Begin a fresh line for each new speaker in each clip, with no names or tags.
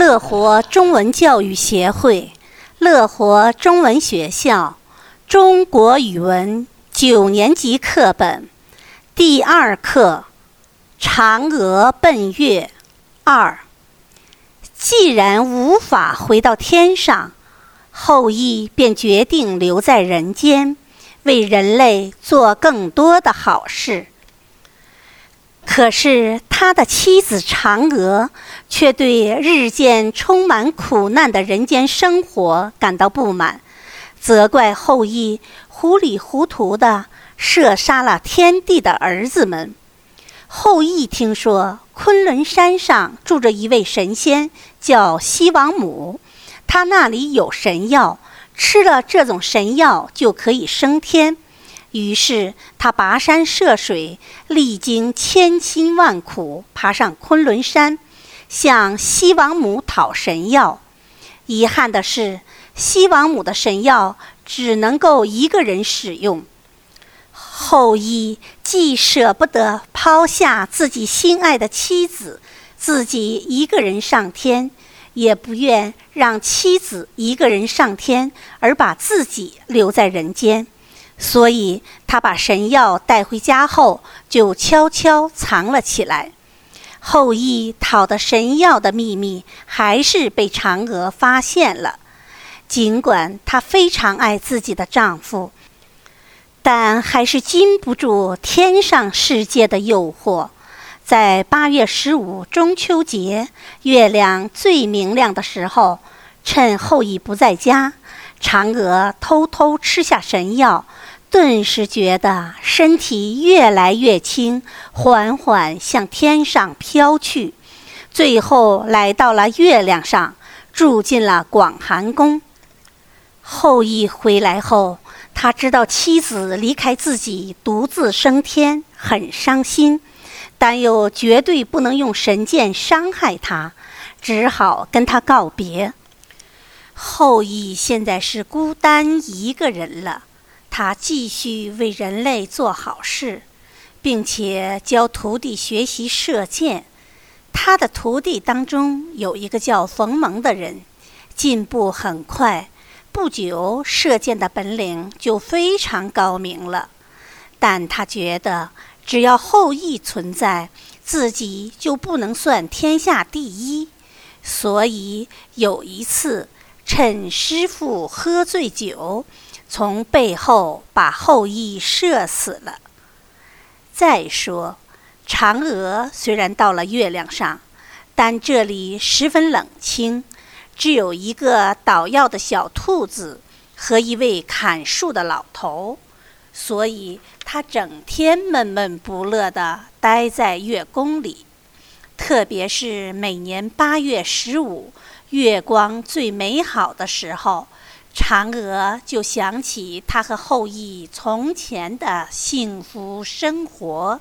乐活中文教育协会乐活中文学校中国语文9年级课本第2课嫦娥奔月2。既然无法回到天上，后羿便决定留在人间，为人类做更多的好事。可是他的妻子嫦娥却对日渐充满苦难的人间生活感到不满，责怪后羿糊里糊涂地射杀了天帝的儿子们。后羿听说昆仑山上住着一位神仙，叫西王母，他那里有神药，吃了这种神药就可以升天。于是他跋山涉水，历经千辛万苦，爬上昆仑山，向西王母讨神药。遗憾的是，西王母的神药只能够一个人使用。后羿既舍不得抛下自己心爱的妻子，自己一个人上天，也不愿让妻子一个人上天，而把自己留在人间。所以他把神药带回家后，就悄悄藏了起来。后羿讨得神药的秘密还是被嫦娥发现了。尽管她非常爱自己的丈夫，但还是经不住天上世界的诱惑。在8月15中秋节，月亮最明亮的时候，趁后羿不在家，嫦娥偷偷吃下神药，顿时觉得身体越来越轻，缓缓向天上飘去，最后来到了月亮上，住进了广寒宫。后羿回来后，他知道妻子离开自己独自升天，很伤心，但又绝对不能用神剑伤害他，只好跟他告别。后羿现在是孤单一个人了，他继续为人类做好事，并且教徒弟学习射箭。他的徒弟当中有一个叫冯蒙的人，进步很快，不久射箭的本领就非常高明了。但他觉得只要后羿存在，自己就不能算天下第一，所以有一次趁师父喝醉酒，从背后把后羿射死了。再说，嫦娥虽然到了月亮上，但这里十分冷清，只有一个捣药的小兔子和一位砍树的老头，所以她整天闷闷不乐地待在月宫里。特别是每年8月15，月光最美好的时候，嫦娥就想起她和后羿从前的幸福生活。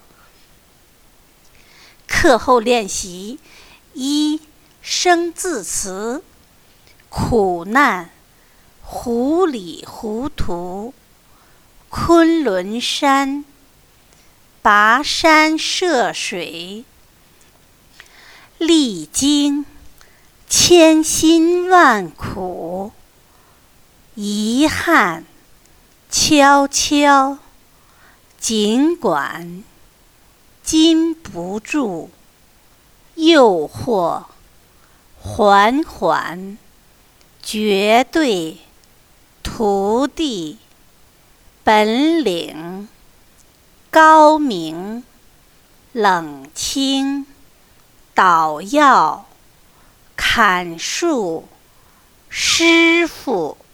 课后练习1，生字词：苦难、糊里糊涂、昆仑山、跋山涉水、历经千辛万苦、遗憾、悄悄、尽管、禁不住、诱惑、缓缓、绝对、徒弟、本领、高明、冷清、捣药、砍树、师傅。